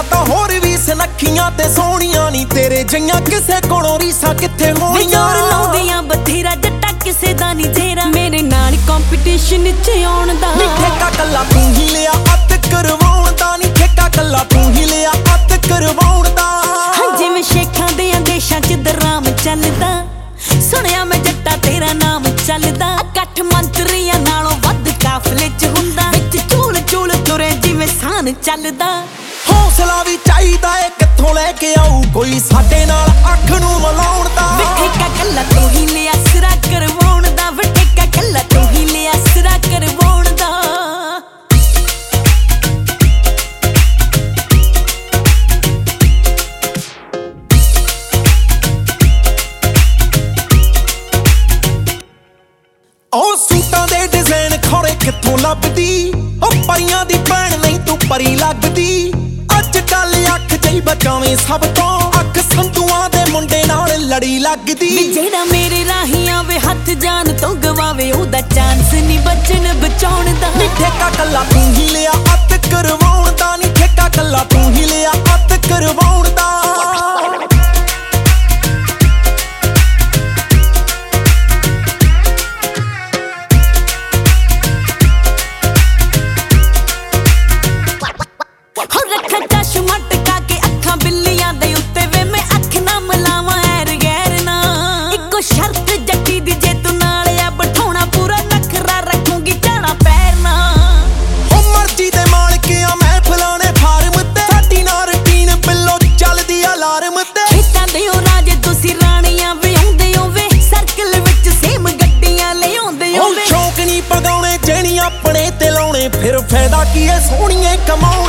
ਤਾਂ ਹੋਰ ਵੀ ਸੁਨੱਖੀਆਂ ਤੇ ਸੋਹਣੀਆਂ ਨੀ ਤੇਰੇ ਜਿਹੀਆਂ ਕਿਸੇ ਕੋਲੋਂ ਰੀਸਾਂ ਕਿੱਥੇ ਹੋਣੀਆਂ। ਲਾਉਂਦੀਆਂ ਬਥੇਰਾ ਜੱਟਾ ਕਿਸੇ ਦਾ ਨੀ ਤੇਰਾ ਮੇਰੇ ਨਾਲ ਕੰਪੀਟੀਸ਼ਨ ਚ ਆਉਣ ਦਾ। ਠੇਕਾ ਕੱਲਾ ਤੂੰ ਹੀ ਲਿਆ ਅੱਤ ਕਰਵਾਉਣ ਦਾ ਨੀ ਠੇਕਾ ਕੱਲਾ ਤੂੰ ਹੀ ਲਿਆ ਅੱਤ ਕਰਵਾਉਣ ਦਾ। ਜਿਵੇਂ ਸ਼ੇਖਾਂ ਦੇ ਦੇਸ਼ਾਂ ਚ ਦਰਾਮ ਚੱਲਦਾ ਸੁਣਿਆ ਮੈਂ ਜੱਟਾ ਤੇਰਾ ਨਾਮ ਚੱਲਦਾ। ਇਕੱਠ ਮੰਤਰੀਆਂ ਨਾਲੋਂ ਵੱਧ ਕਾਫਲੇ ਚ ਹੁੰਦਾ ਵਿੱਚ ਚੂਲ ਚੂਲ ਤੁਰੇ ਜਿਵੇਂ ਸਾਨ ਚੱਲਦਾ। ਹੌਸਲਾ ਵੀ ਚਾਹੀਦਾ ਏ ਕਿੱਥੋਂ ਲੈ ਕੇ ਆਊ ਕੋਈ ਸਾਡੇ ਨਾਲ ਅੱਖ ਨੂੰ ਮਲਾਉਣ ਦਾ। ਠੇਕਾ ਕੱਲਾ ਤੂੰ ਹੀ ਲਿਆ ਸਿਰਾ ਕਰਵਾਉਣ ਦਾ ਠੇਕਾ ਕੱਲਾ ਤੂੰ ਹੀ ਲਿਆ ਸਿਰਾ ਕਰਵਾਉਣ ਦਾ। ਉਹ ਸੂਟਾਂ ਦੇ ਡਿਜ਼ਾਈਨ ਖੋਰੇ ਕਿੱਥੋਂ ਲੱਭਦੀ ਉਹ ਪਰੀਆਂ ਦੀ ਭੈਣ ਨਹੀਂ ਤੂੰ ਪਰੀ ਲੱਗਦੀ। ਅੱਜ ਕੱਲ ਅੱਖ ਜਈ ਬਚਾਵੇਂ ਸਭ ਤੋਂ ਅੱਖ ਸੰਤੂਆਂ ਦੇ ਮੁੰਡੇ ਨਾਲ ਲੜੀ ਲੱਗਦੀ। ਜਿਹੜਾ ਮੇਰੇ ਰਾਹੀਂ ਆਵੇ ਹੱਥ ਜਾਨ ਤੋਂ ਗਵਾਵੇ ਉਹਦਾ ਚਾਂਸ ਨਹੀਂ ਬਚਣ ਬਚਾਉਣ ਦਾ। ਠੇਕਾ ਕੱਲਾ ਤੂੰ ਹੀ ਲਿਆ ਅੱਤ ਕਰਵਾਉਣ ਦਾ ਨੀ ਠੇਕਾ ਕੱਲਾ ਤੂੰ ਹੀ ਲਿਆ ਅੱਤ ਕਰਵਾਉਣ ਦਾ। ਸ਼ਰਤ ਜੱਟੀ ਦੀ ਜੇ ਤੂੰ ਨਾਲ ਆ ਬਿਠਾਉਣਾ ਪੂਰਾ ਨਖਰਾ ਰੱਖੂਗੀ ਝਾੜਾ ਪੈਰਨਾ। ਉਹ ਮਰਜ਼ੀ ਦੇ ਮਾਲਕ ਆ ਮੈਂ ਫਲਾਣੇ ਫਾਰਮ ਤੇ ਸਾਡੀ ਨਾ ਰੁਟੀਨ ਬਿੱਲੋ ਚੱਲਦੀ ਅਲਾਰਮ ਤੇ। ਖੇਤਾਂ ਦੇ ਉਹ ਰਾਜੇ ਤੁਸੀਂ ਰਾਣੀਆਂ ਵਿਆਉਂਦੇ ਹੋਵੇ ਸਰਕਲ ਵਿੱਚ ਸੇਮ ਗੱਡੀਆਂ ਲਿਆਉਂਦੇ ਹੋਵੇ। ਸ਼ੌਕ ਨਹੀਂ ਪਗਾਉਣੇ ਜਿਹੜੀ ਆਪਣੇ ਤੇ ਲਾਉਣੇ ਫਿਰ ਫਾਇਦਾ ਕੀ ਐ ਸੋਹਣੀਏ ਕਮਾਉਣ